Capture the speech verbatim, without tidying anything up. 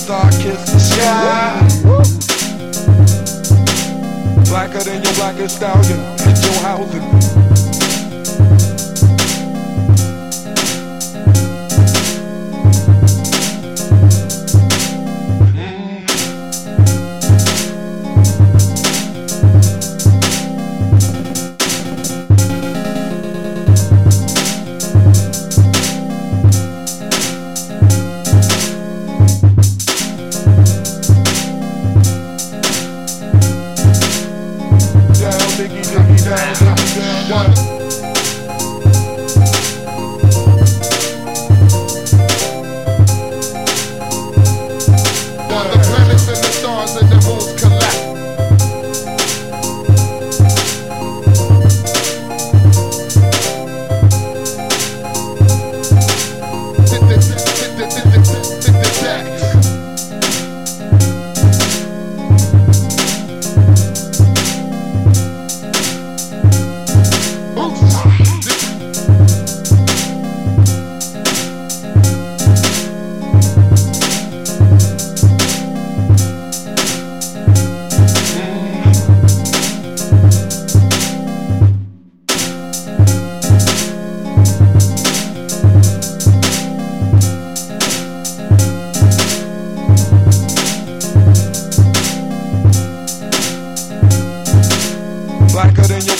star kiss the sky. Blacker than your blackest stallion, hit your housing. Diggy, diggy, down, diggy, down, down. While the planets and the stars and the moons collapse. Blacker than your